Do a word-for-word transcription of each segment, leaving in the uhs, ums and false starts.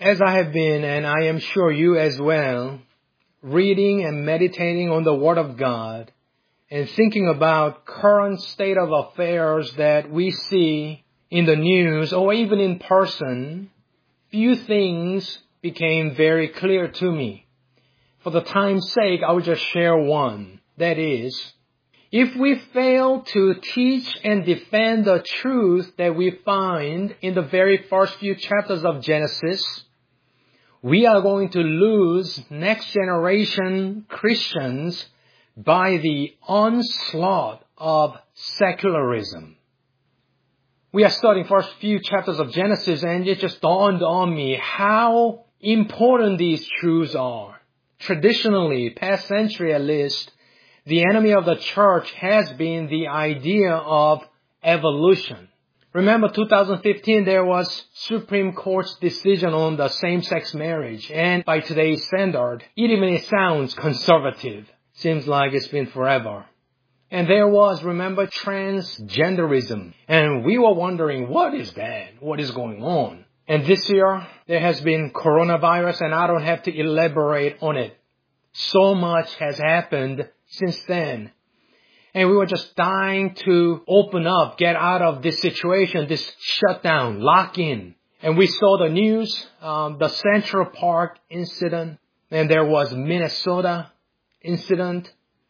As I have been, and I am sure you as well, reading and meditating on the Word of God and thinking about current state of affairs that we see in the news or even in person, few things became very clear to me. For the time's sake, I will just share one. That is, if we fail to teach and defend the truth that we find in the very first few chapters of Genesis, we are going to lose next generation Christians by the onslaught of secularism. We are studying first few chapters of Genesis, and it just dawned on me how important these truths are. Traditionally, past century at least, the enemy of the church has been the idea of evolution. Remember two thousand fifteen, there was Supreme Court's decision on the same-sex marriage. And by today's standard, it even sounds conservative. Seems like it's been forever. And there was, remember, transgenderism. And we were wondering, what is that? What is going on? And this year, there has been coronavirus, and I don't have to elaborate on it. So much has happened since then. And we were just dying to open up, get out of this situation, this shutdown, lock in. And we saw the news, um, the Central Park incident, and there was Minnesota incident,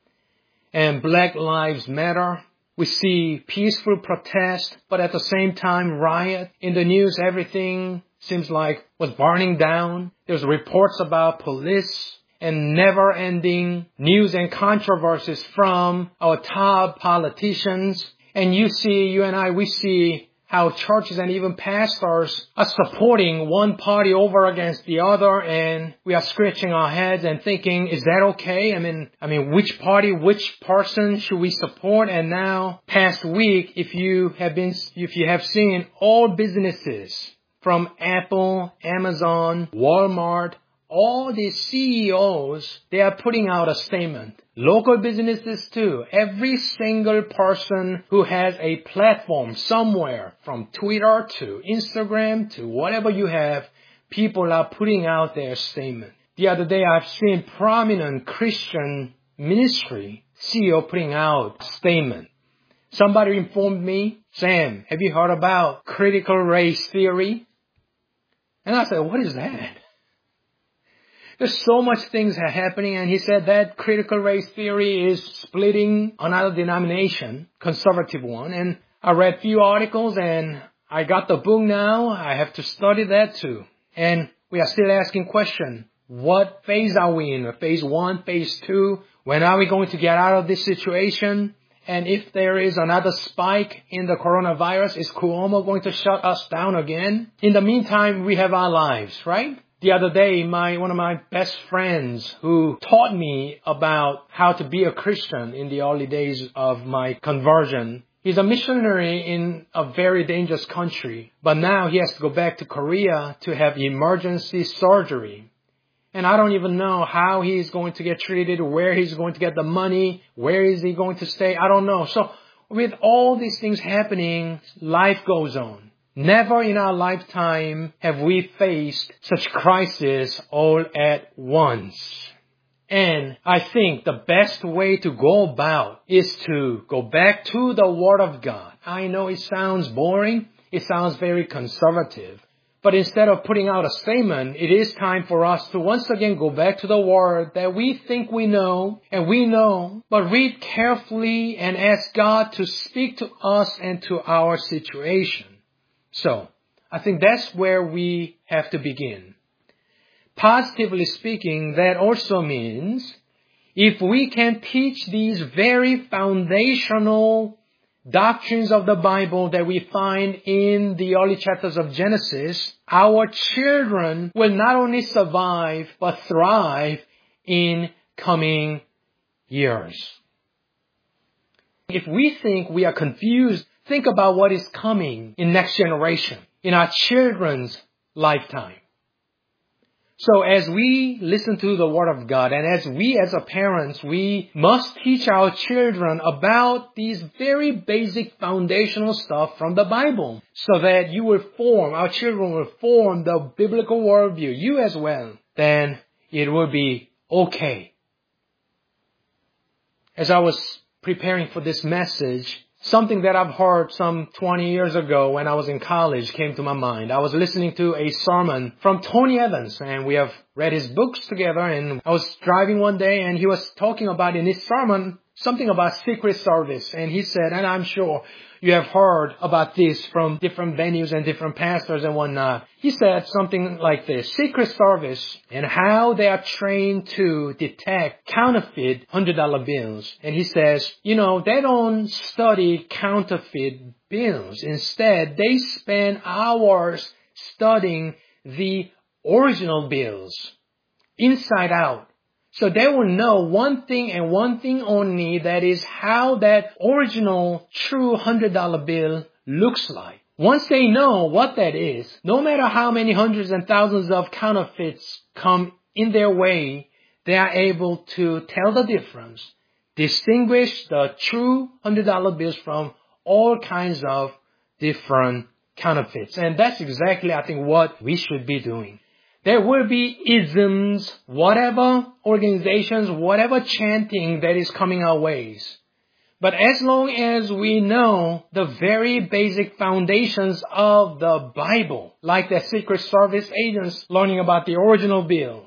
and Black Lives Matter. We see peaceful protest, but at the same time riot. In the news, everything seems like was burning down. There's reports about police and never-ending news and controversies from our top politicians. And you see, you and I, we see how churches and even pastors are supporting one party over against the other, and we are scratching our heads and thinking, is that okay? I mean, I mean, which party, which person should we support? And now, past week, if you have been, if you have seen all businesses from Apple, Amazon, Walmart, all these C E Os, they are putting out a statement. Local businesses too. Every single person who has a platform somewhere, from Twitter to Instagram to whatever you have, people are putting out their statement. The other day I've seen prominent Christian ministry C E O putting out a statement. Somebody informed me, Sam, have you heard about critical race theory? And I said, what is that? There's so much things are happening, and he said that critical race theory is splitting another denomination, conservative one. And I read a few articles, and I got the book now. I have to study that too. And we are still asking question, what phase are we in? Phase one, phase two? When are we going to get out of this situation? And if there is another spike in the coronavirus, is Cuomo going to shut us down again? In the meantime, we have our lives, right? The other day, my one of my best friends who taught me about how to be a Christian in the early days of my conversion, he's a missionary in a very dangerous country. But now he has to go back to Korea to have emergency surgery. And I don't even know how he's going to get treated, where he's going to get the money, where is he going to stay, I don't know. So with all these things happening, life goes on. Never in our lifetime have we faced such crisis all at once. And I think the best way to go about is to go back to the Word of God. I know it sounds boring. It sounds very conservative. But instead of putting out a statement, it is time for us to once again go back to the Word that we think we know, and we know, but read carefully and ask God to speak to us and to our situation. So, I think that's where we have to begin. Positively speaking, that also means if we can teach these very foundational doctrines of the Bible that we find in the early chapters of Genesis, our children will not only survive, but thrive in coming years. If we think we are confused, think about what is coming in next generation, in our children's lifetime. So as we listen to the Word of God, and as we as a parents, we must teach our children about these very basic foundational stuff from the Bible, so that you will form, our children will form the biblical worldview, you as well. Then it will be okay. As I was preparing for this message, something that I've heard some twenty years ago when I was in college came to my mind. I was listening to a sermon from Tony Evans, and we have read his books together, and I was driving one day and he was talking about in his sermon something about Secret Service, and he said, and I'm sure you have heard about this from different venues and different pastors and whatnot. He said something like this: Secret Service and how they are trained to detect counterfeit one hundred dollar bills. And he says, you know, they don't study counterfeit bills. Instead, they spend hours studying the original bills inside out. So they will know one thing and one thing only, that is how that original true one hundred dollar bill looks like. Once they know what that is, no matter how many hundreds and thousands of counterfeits come in their way, they are able to tell the difference, distinguish the true one hundred dollar bills from all kinds of different counterfeits. And that's exactly, I think, what we should be doing. There will be isms, whatever organizations, whatever chanting that is coming our ways. But as long as we know the very basic foundations of the Bible, like the Secret Service agents learning about the original bill,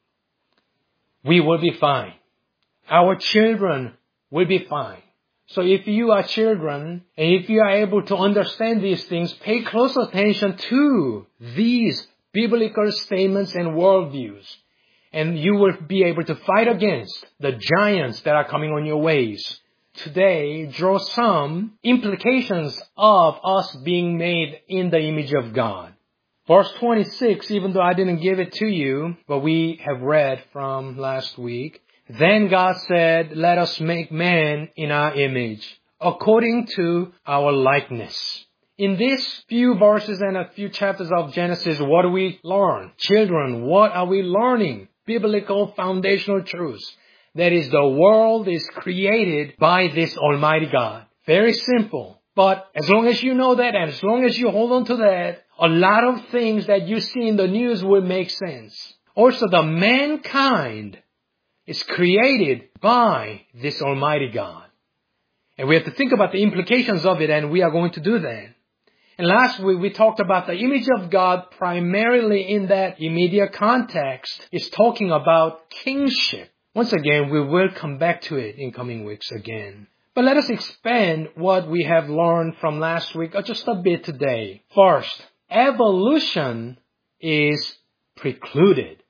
we will be fine. Our children will be fine. So if you are children, and if you are able to understand these things, pay close attention to these biblical statements and worldviews, and you will be able to fight against the giants that are coming on your ways. Today, draw some implications of us being made in the image of God. Verse twenty-six, even though I didn't give it to you, but we have read from last week. Then God said, let us make man in our image, according to our likeness. In these few verses and a few chapters of Genesis, what do we learn? Children, what are we learning? Biblical foundational truths. That is, the world is created by this Almighty God. Very simple. But as long as you know that, and as long as you hold on to that, a lot of things that you see in the news will make sense. Also, the mankind is created by this Almighty God. And we have to think about the implications of it, and we are going to do that. And last week we talked about the image of God primarily in that immediate context is talking about kingship. Once again, we will come back to it in coming weeks again. But let us expand what we have learned from last week just a bit today. First, evolution is precluded.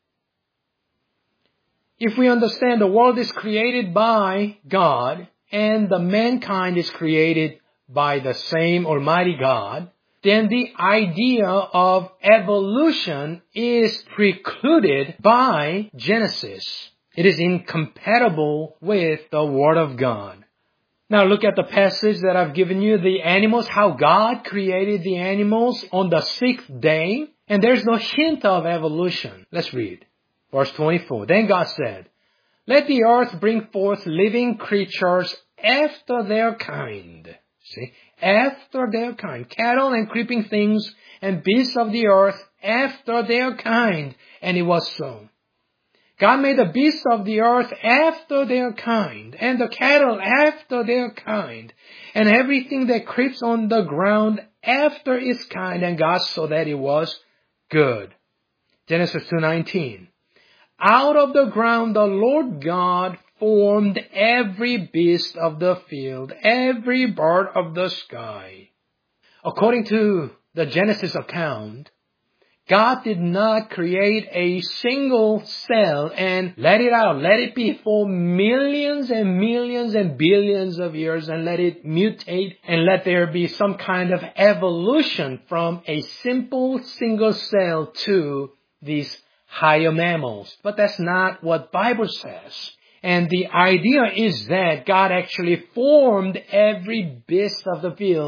If we understand the world is created by God and the mankind is created by the same Almighty God, then the idea of evolution is precluded by Genesis. It is incompatible with the Word of God. Now look at the passage that I've given you, the animals, how God created the animals on the sixth day, and there's no hint of evolution. Let's read. Verse twenty-four. Then God said, let the earth bring forth living creatures after their kind. See? After their kind. Cattle and creeping things and beasts of the earth after their kind. And it was so. God made the beasts of the earth after their kind, and the cattle after their kind, and everything that creeps on the ground after its kind, and God saw that it was good. Genesis two nineteen. Out of the ground the Lord God formed every beast of the field, every bird of the sky. According to the Genesis account, God did not create a single cell and let it out, let it be for millions and millions and billions of years and let it mutate and let there be some kind of evolution from a simple single cell to these higher mammals. But that's not what Bible says. And the idea is that God actually formed every beast of the field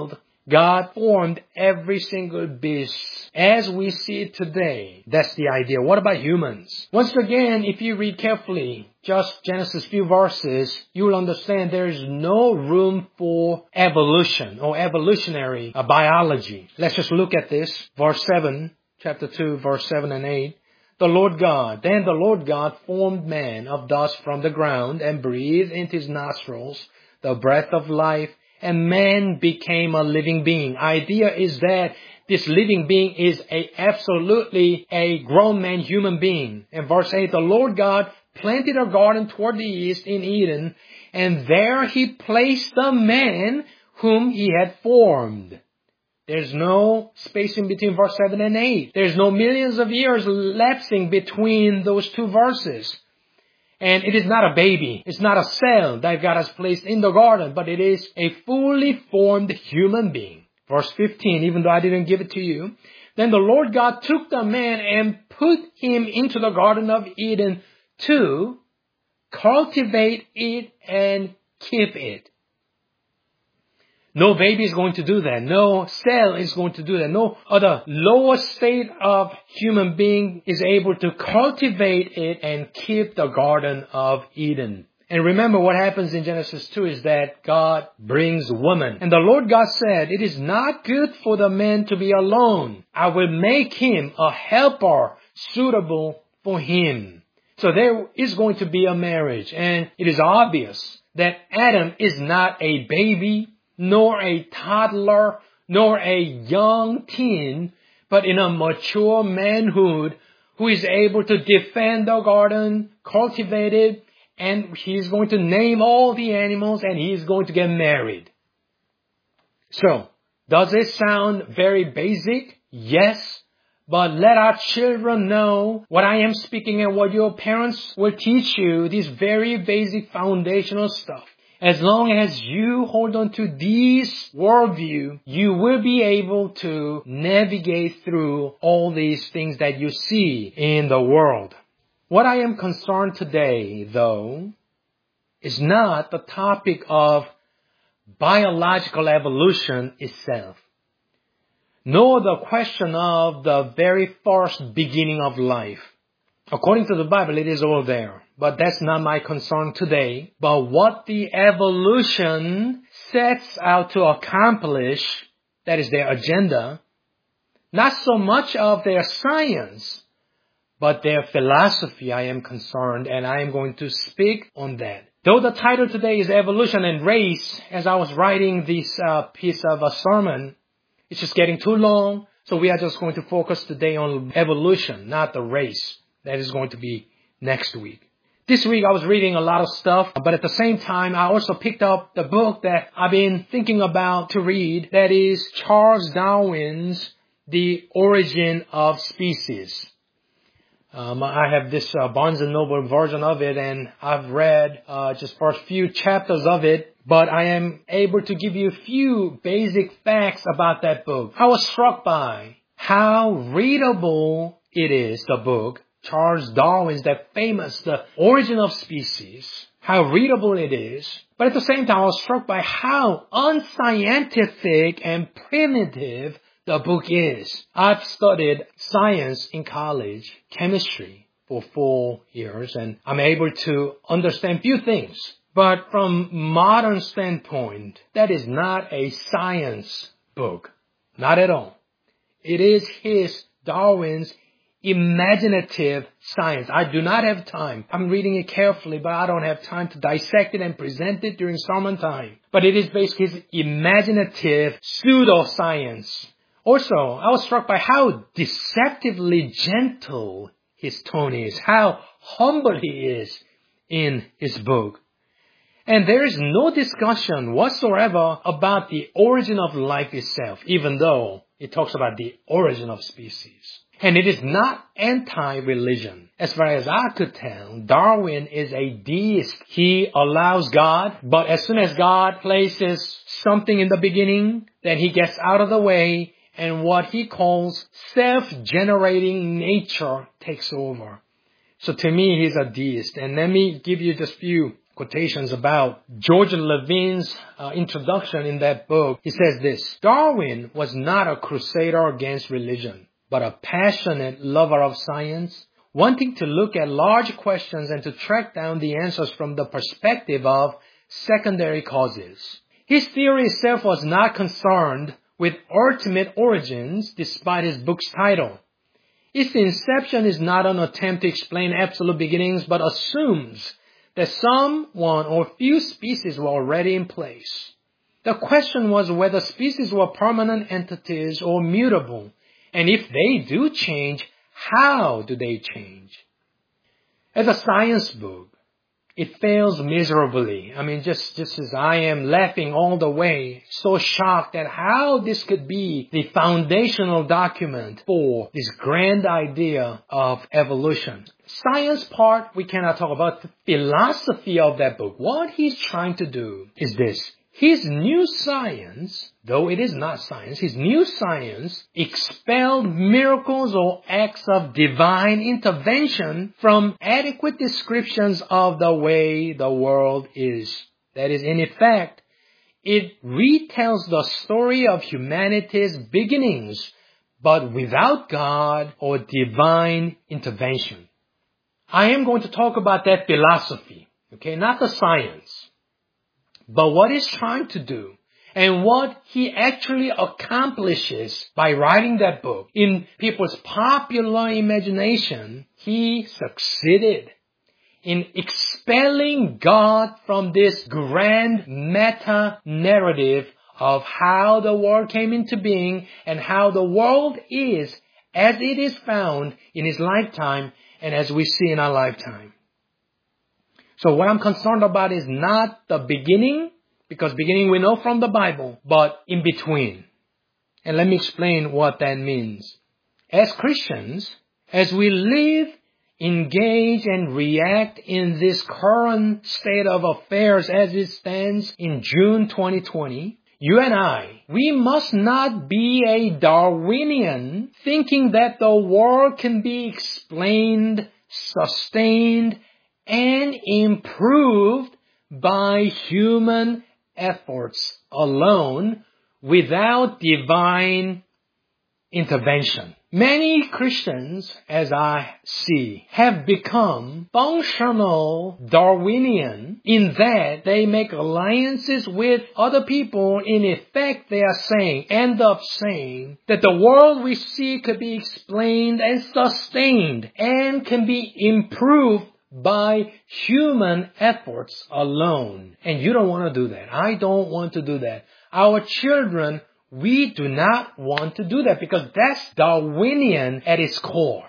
God formed every single beast as we see it today. That's the idea. What about humans? Once again, if you read carefully, just Genesis few verses, you will understand there is no room for evolution or evolutionary uh, biology. Let's just look at this. Verse seven, chapter two, verse seven and eight. The Lord God, then the Lord God formed man of dust from the ground and breathed into his nostrils the breath of life, and man became a living being. Idea is that this living being is a absolutely a grown man human being. And verse eight, the Lord God planted a garden toward the east in Eden, and there he placed the man whom he had formed. There's no space in between verse seven and eight. There's no millions of years lapsing between those two verses. And it is not a baby. It's not a cell that God has placed in the garden, but it is a fully formed human being. Verse fifteen, even though I didn't give it to you. Then the Lord God took the man and put him into the Garden of Eden to cultivate it and keep it. No baby is going to do that. No cell is going to do that. No other lower state of human being is able to cultivate it and keep the Garden of Eden. And remember what happens in Genesis two is that God brings woman. And the Lord God said, it is not good for the man to be alone. I will make him a helper suitable for him. So there is going to be a marriage. And it is obvious that Adam is not a baby, nor a toddler, nor a young teen, but in a mature manhood who is able to defend the garden, cultivate it, and he's going to name all the animals and he's going to get married. So, does it sound very basic? Yes. But let our children know what I am speaking and what your parents will teach you, this very basic foundational stuff. As long as you hold on to this worldview, you will be able to navigate through all these things that you see in the world. What I am concerned today, though, is not the topic of biological evolution itself, nor the question of the very first beginning of life. According to the Bible, it is all there. But that's not my concern today. But what the evolution sets out to accomplish, that is their agenda, not so much of their science, but their philosophy, I am concerned, and I am going to speak on that. Though the title today is Evolution and Race, as I was writing this uh, piece of a sermon, it's just getting too long, so we are just going to focus today on evolution, not the race. That is going to be next week. This week I was reading a lot of stuff, but at the same time I also picked up the book that I've been thinking about to read. That is Charles Darwin's The Origin of Species. Um, I have this uh, Barnes and Noble version of it, and I've read uh, just first few chapters of it, but I am able to give you a few basic facts about that book. I was struck by how readable it is, the book. Charles Darwin's, that famous, The Origin of Species, how readable it is. But at the same time, I was struck by how unscientific and primitive the book is. I've studied science in college, chemistry, for four years, and I'm able to understand few things. But from modern standpoint, that is not a science book. Not at all. It is his, Darwin's, imaginative science. I do not have time. I'm reading it carefully, but I don't have time to dissect it and present it during sermon time. But it is basically his imaginative pseudoscience. Also, I was struck by how deceptively gentle his tone is, how humble he is in his book. And there is no discussion whatsoever about the origin of life itself, even though it talks about the origin of species. And it is not anti-religion. As far as I could tell, Darwin is a deist. He allows God, but as soon as God places something in the beginning, then he gets out of the way, and what he calls self-generating nature takes over. So to me, he's a deist. And let me give you just a few quotations about George Levine's uh, introduction in that book. He says this: Darwin was not a crusader against religion, but a passionate lover of science, wanting to look at large questions and to track down the answers from the perspective of secondary causes. His theory itself was not concerned with ultimate origins, despite his book's title. Its inception is not an attempt to explain absolute beginnings, but assumes that someone or few species were already in place. The question was whether species were permanent entities or mutable, and if they do change, how do they change? As a science book, it fails miserably. I mean, just, just as I am laughing all the way, so shocked at how this could be the foundational document for this grand idea of evolution. Science part, we cannot talk about. The philosophy of that book, what he's trying to do is this. His new science, though it is not science, his new science expelled miracles or acts of divine intervention from adequate descriptions of the way the world is. That is, in effect, it retells the story of humanity's beginnings, but without God or divine intervention. I am going to talk about that philosophy, okay, not the science. But what he's trying to do and what he actually accomplishes by writing that book in people's popular imagination, he succeeded in expelling God from this grand meta-narrative of how the world came into being and how the world is as it is found in his lifetime and as we see in our lifetime. So what I'm concerned about is not the beginning, because beginning we know from the Bible, but in between. And let me explain what that means. As Christians, as we live, engage, and react in this current state of affairs as it stands in June twenty twenty, you and I, we must not be a Darwinian thinking that the world can be explained, sustained, and improved by human efforts alone without divine intervention. Many Christians, as I see, have become functional Darwinian in that they make alliances with other people. In effect, they are saying, end up saying, that the world we see could be explained and sustained and can be improved by human efforts alone. And you don't want to do that. I don't want to do that. Our children, we do not want to do that because that's Darwinian at its core.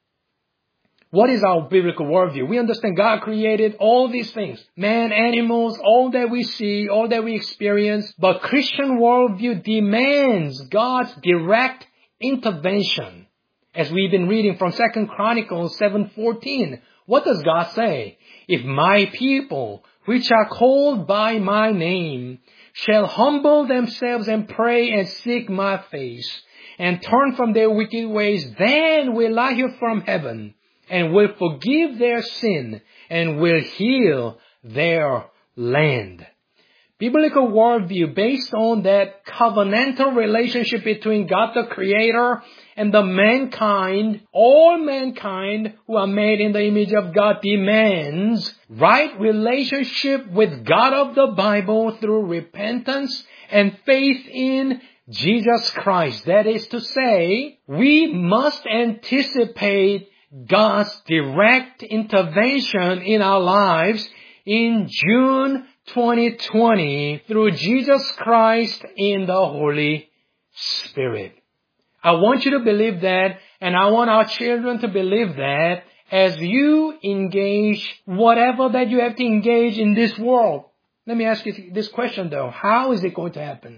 What is our biblical worldview? We understand God created all these things. Man, animals, all that we see, all that we experience. But Christian worldview demands God's direct intervention. As we've been reading from Second Chronicles seven fourteen. What does God say? If my people, which are called by my name, shall humble themselves and pray and seek my face, and turn from their wicked ways, then will I hear from heaven, and will forgive their sin, and will heal their land. Biblical worldview based on that covenantal relationship between God the Creator and the mankind, all mankind who are made in the image of God, demands right relationship with God of the Bible through repentance and faith in Jesus Christ. That is to say, we must anticipate God's direct intervention in our lives in June twenty twenty through Jesus Christ in the Holy Spirit. I want you to believe that, and I want our children to believe that as you engage whatever that you have to engage in this world. Let me ask you this question though. How is it going to happen?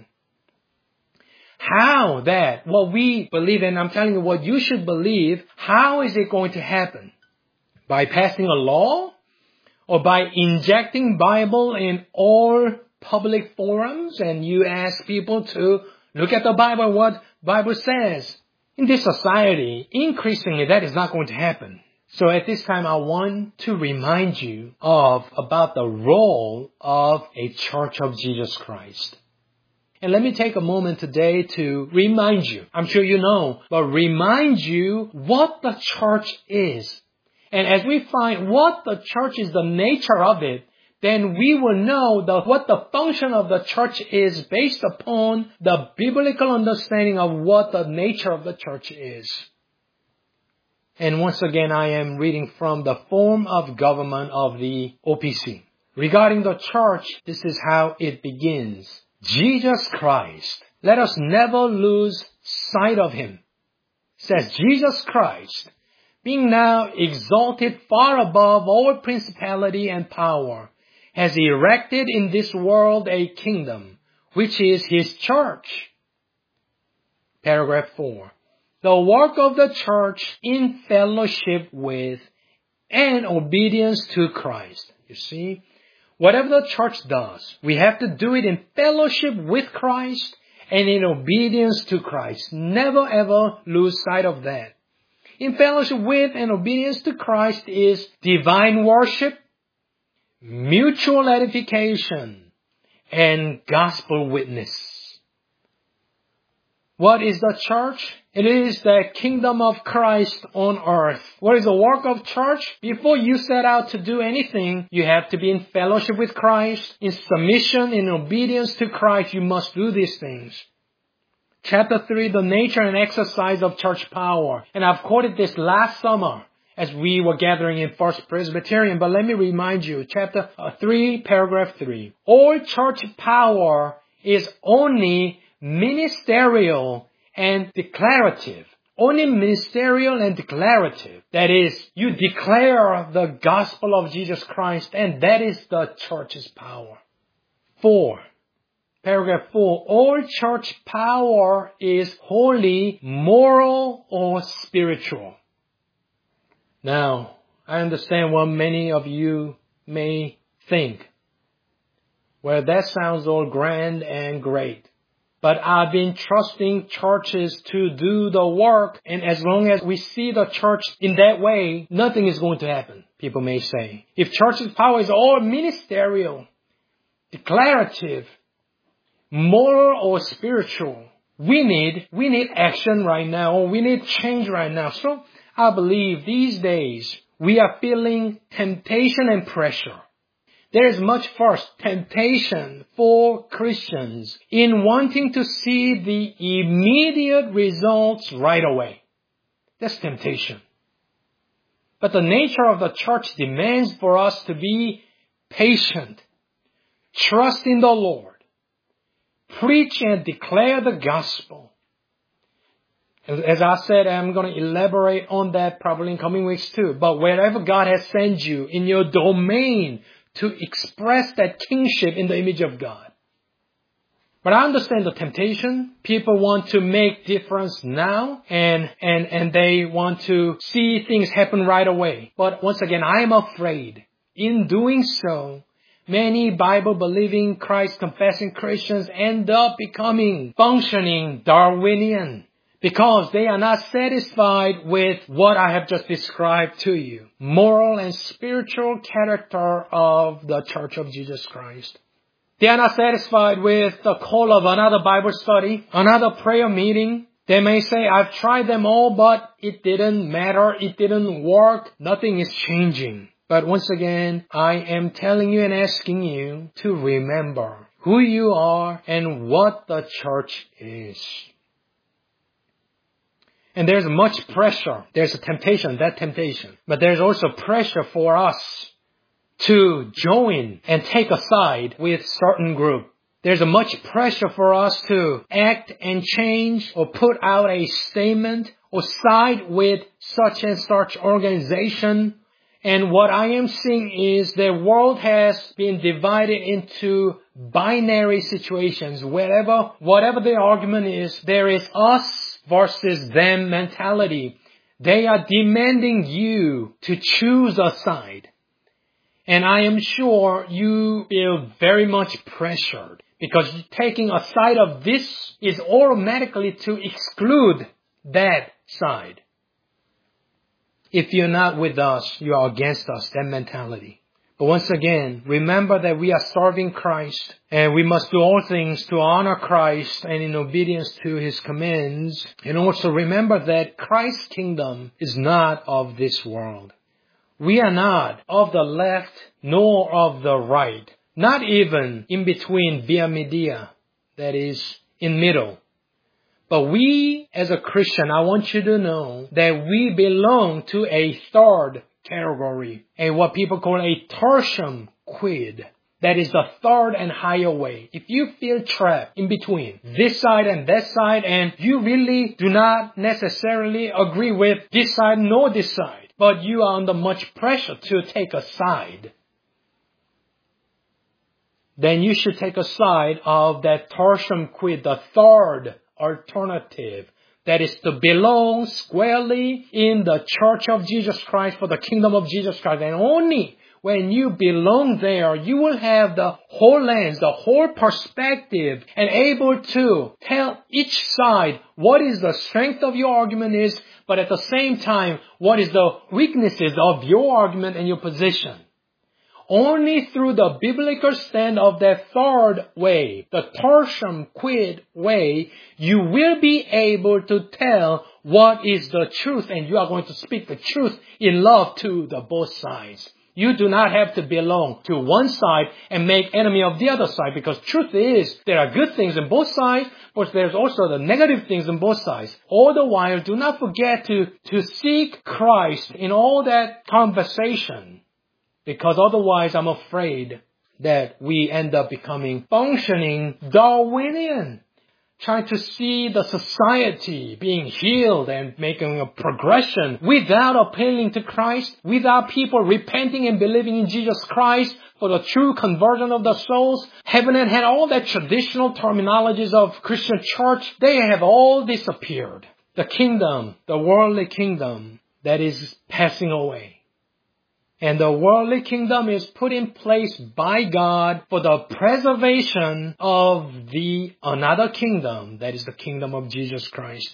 How that, what we believe, and I'm telling you what you should believe, how is it going to happen? By passing a law? Or by injecting Bible in all public forums and you ask people to look at the Bible, what Bible says? In this society, increasingly that is not going to happen. So at this time, I want to remind you of about the role of a Church of Jesus Christ. And let me take a moment today to remind you, I'm sure you know, but remind you what the church is. And as we find what the church is, the nature of it, then we will know the, what the function of the church is based upon the biblical understanding of what the nature of the church is. And once again, I am reading from the Form of Government of the O P C. Regarding the church, this is how it begins. Jesus Christ. Let us never lose sight of Him. It says, Jesus Christ, being now exalted far above all principality and power, has erected in this world a kingdom, which is His church. Paragraph four. The work of the church in fellowship with and obedience to Christ. You see, whatever the church does, we have to do it in fellowship with Christ and in obedience to Christ. Never ever lose sight of that. In fellowship with and obedience to Christ is divine worship, mutual edification, and gospel witness. What is the church? It is the kingdom of Christ on earth. What is the work of church? Before you set out to do anything, you have to be in fellowship with Christ, in submission, in obedience to Christ. You must do these things. Chapter three, the nature and exercise of church power. And I've quoted this last summer as we were gathering in First Presbyterian. But let me remind you, chapter three, paragraph three. All church power is only ministerial and declarative. Only ministerial and declarative. That is, you declare the gospel of Jesus Christ, and that is the church's power. Four. Paragraph four. All church power is wholly moral or spiritual. Now, I understand what many of you may think. Well, that sounds all grand and great. But I've been trusting churches to do the work, and as long as we see the church in that way, nothing is going to happen, people may say. If church's power is all ministerial, declarative, moral or spiritual, we need, we need action right now, or we need change right now. So I believe these days we are feeling temptation and pressure. There is much first temptation for Christians in wanting to see the immediate results right away. That's temptation. But the nature of the church demands for us to be patient, trust in the Lord, preach and declare the gospel. As I said, I'm going to elaborate on that probably in coming weeks too. But wherever God has sent you in your domain, to express that kingship in the image of God. But I understand the temptation. People want to make difference now, and, and, and they want to see things happen right away. But once again, I am afraid in doing so, many Bible-believing, Christ-confessing Christians end up becoming functioning Darwinian, because they are not satisfied with what I have just described to you. Moral and spiritual character of the Church of Jesus Christ. They are not satisfied with the call of another Bible study, another prayer meeting. They may say, I've tried them all, but it didn't matter. It didn't work. Nothing is changing. But once again, I am telling you and asking you to remember who you are and what the church is. And there's much pressure. There's a temptation, that temptation. But there's also pressure for us to join and take a side with certain group. There's a much pressure for us to act and change or put out a statement or side with such and such organization. And what I am seeing is the world has been divided into binary situations. Wherever, whatever the argument is, there is us versus them mentality. They are demanding you to choose a side. And I am sure you feel very much pressured, because taking a side of this is automatically to exclude that side. If you're not with us, you are against us, that mentality. But once again, remember that we are serving Christ, and we must do all things to honor Christ and in obedience to His commands. And also remember that Christ's kingdom is not of this world. We are not of the left nor of the right, not even in between via media, that is, in middle. But we, as a Christian, I want you to know that we belong to a third category, a what people call a tertium quid. That is the third and higher way. If you feel trapped in between this side and that side, and you really do not necessarily agree with this side nor this side, but you are under much pressure to take a side, then you should take a side of that tertium quid, the third alternative. That is to belong squarely in the Church of Jesus Christ for the kingdom of Jesus Christ. And only when you belong there, you will have the whole lens, the whole perspective, and able to tell each side what is the strength of your argument is, but at the same time, what is the weaknesses of your argument and your position. Only through the biblical stand of that third way, the tertium quid way, you will be able to tell what is the truth, and you are going to speak the truth in love to the both sides. You do not have to belong to one side and make enemy of the other side, because truth is there are good things in both sides, but there's also the negative things in both sides. All the while, do not forget to, to seek Christ in all that conversation. Because otherwise, I'm afraid that we end up becoming functioning Darwinian, trying to see the society being healed and making a progression without appealing to Christ, without people repenting and believing in Jesus Christ for the true conversion of the souls. Heaven and hell, all that traditional terminologies of Christian church, they have all disappeared. The kingdom, the worldly kingdom, that is passing away. And the worldly kingdom is put in place by God for the preservation of the another kingdom, that is the kingdom of Jesus Christ.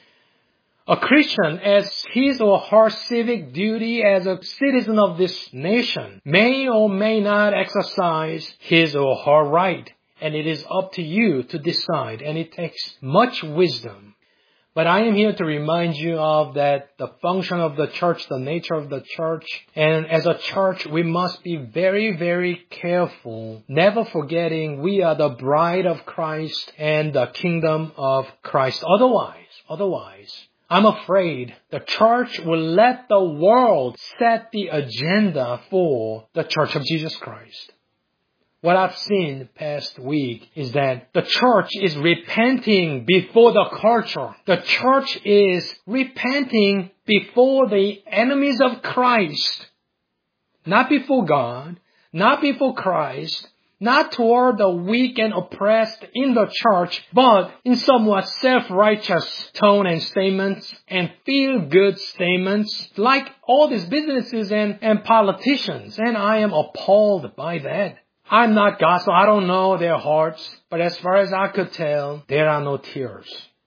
A Christian, as his or her civic duty as a citizen of this nation, may or may not exercise his or her right. And it is up to you to decide, and it takes much wisdom. But I am here to remind you of that the function of the church, the nature of the church. And as a church, we must be very, very careful, never forgetting we are the bride of Christ and the kingdom of Christ. Otherwise, otherwise, I'm afraid the church will let the world set the agenda for the Church of Jesus Christ. What I've seen past week is that the church is repenting before the culture. The church is repenting before the enemies of Christ. Not before God, not before Christ, not toward the weak and oppressed in the church, but in somewhat self-righteous tone and statements and feel-good statements like all these businesses and, and politicians. And I am appalled by that. I'm not God, so I don't know their hearts. But as far as I could tell, there are no tears.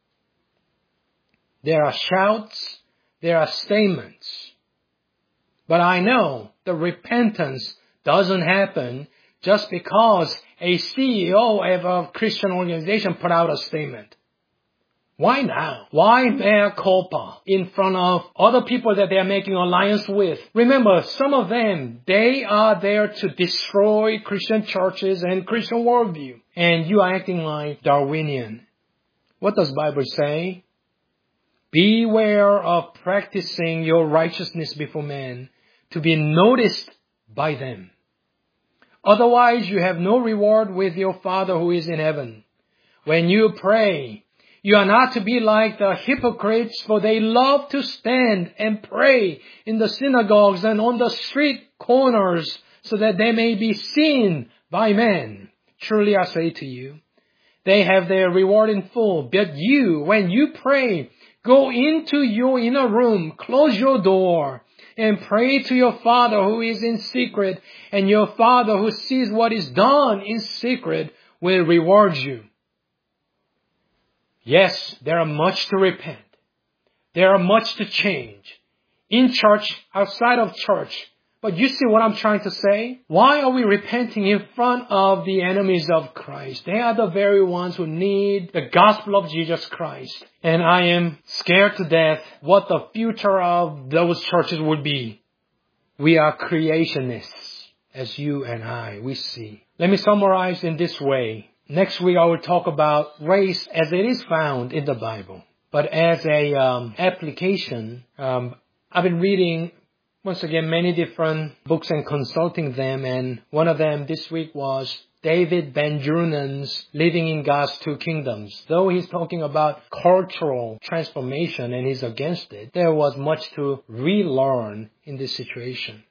There are shouts. There are statements. But I know the repentance doesn't happen just because a C E O of a Christian organization put out a statement. Why now? Why mea culpa in front of other people that they are making alliance with? Remember, some of them, they are there to destroy Christian churches and Christian worldview. And you are acting like Darwinian. What does the Bible say? Beware of practicing your righteousness before men to be noticed by them. Otherwise, you have no reward with your Father who is in heaven. When you pray, you are not to be like the hypocrites, for they love to stand and pray in the synagogues and on the street corners, so that they may be seen by men. Truly I say to you, they have their reward in full. But you, when you pray, go into your inner room, close your door, and pray to your Father who is in secret, and your Father who sees what is done in secret will reward you. Yes, there are much to repent. There are much to change. in church, outside of church. But you see what I'm trying to say? Why are we repenting in front of the enemies of Christ? They are the very ones who need the gospel of Jesus Christ. And I am scared to death what the future of those churches would be. We are creationists, as you and I, we see. Let me summarize in this way. Next week I will talk about race as it is found in the Bible. But as a um, application, um, I've been reading once again, many different books and consulting them, and one of them this week was David Ben-Joonan's Living in God's Two Kingdoms. Though he's talking about cultural transformation and he's against it, there was much to relearn in this situation.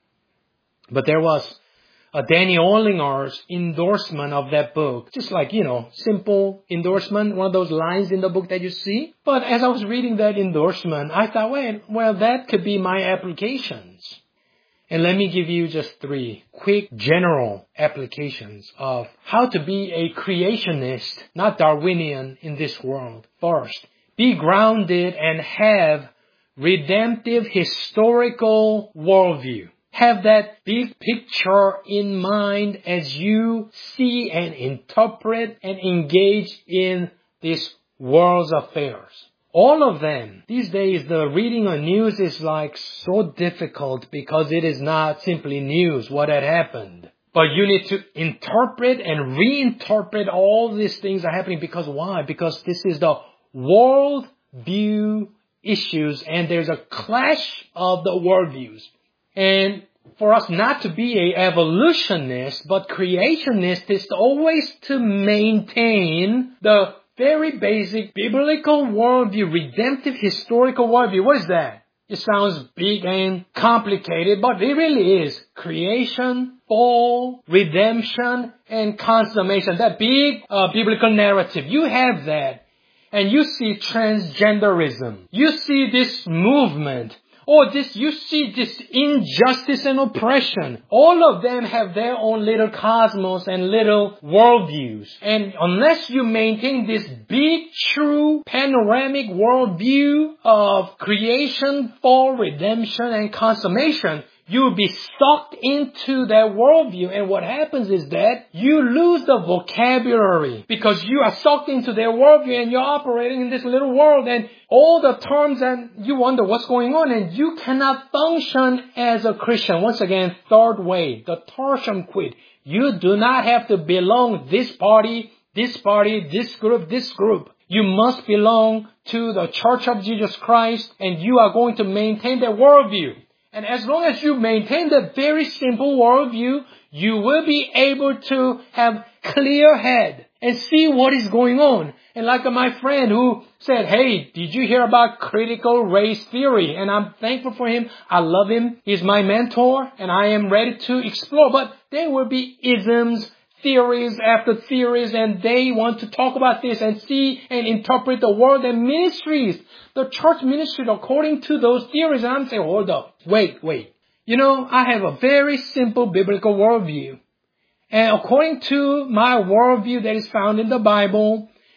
But there was Uh, Danny Orlinger's endorsement of that book. Just like, you know, simple endorsement, one of those lines in the book that you see. But as I was reading that endorsement, I thought, wait, well, that could be my applications. And let me give you just three quick general applications of how to be a creationist, not Darwinian, in this world. First, be grounded and have redemptive historical worldview. Have that big picture in mind as you see and interpret and engage in this world's affairs. All of them. These days, the reading of news is like so difficult because it is not simply news, what had happened. But you need to interpret and reinterpret all these things are happening. Because why? Because this is the world view issues and there's a clash of the worldviews. And for us not to be a evolutionist, but creationist is always to maintain the very basic biblical worldview, redemptive historical worldview. What is that? It sounds big and complicated, but it really is. Creation, fall, redemption, and consummation. That big uh, biblical narrative. You have that. And you see transgenderism. You see this movement. Or this, you see this injustice and oppression. All of them have their own little cosmos and little worldviews. And unless you maintain this big, true, panoramic worldview of creation, fall, redemption, and consummation, you will be sucked into that worldview. And what happens is that you lose the vocabulary because you are sucked into their worldview and you're operating in this little world and all the terms and you wonder what's going on and you cannot function as a Christian. Once again, third way, the tertium quid. You do not have to belong this party, this party, this group, this group. You must belong to the Church of Jesus Christ and you are going to maintain their worldview. And as long as you maintain that very simple worldview, you will be able to have clear head and see what is going on. And like my friend who said, hey, did you hear about critical race theory? And I'm thankful for him. I love him. He's my mentor and I am ready to explore. But there will be isms, theories after theories, and they want to talk about this and see and interpret the world and ministries, the church ministry according to those theories. And I'm saying, hold up, wait, wait. You know, I have a very simple biblical worldview. And according to my worldview that is found in the Bible,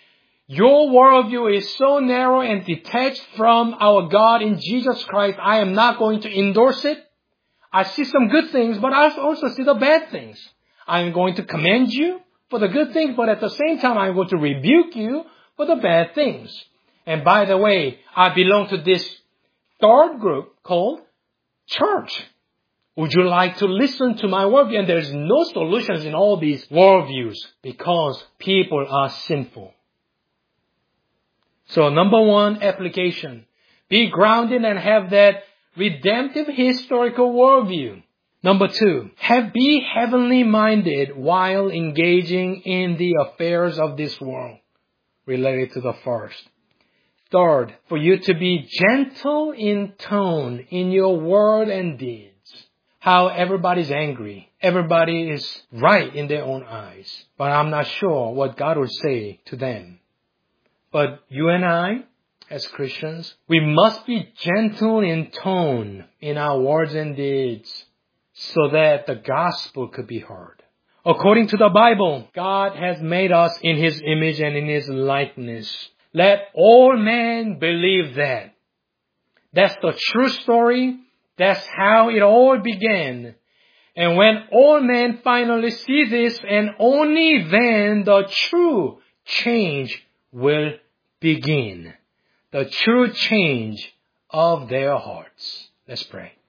your worldview is so narrow and detached from our God in Jesus Christ, I am not going to endorse it. I see some good things, but I also see the bad things. I'm going to commend you for the good things, but at the same time, I'm going to rebuke you for the bad things. And by the way, I belong to this third group called church. Would you like to listen to my worldview? And there's no solutions in all these worldviews because people are sinful. So number one, application. Be grounded and have that redemptive historical worldview. Number two, have be heavenly minded while engaging in the affairs of this world, related to the first. Third, for you to be gentle in tone in your word and deeds. How everybody's angry. Everybody is right in their own eyes. But I'm not sure what God will say to them. But you and I, as Christians, we must be gentle in tone in our words and deeds, so that the gospel could be heard. According to the Bible, God has made us in His image and in His likeness. Let all men believe that. That's the true story. That's how it all began. And when all men finally see this, and only then the true change will begin. The true change of their hearts. Let's pray.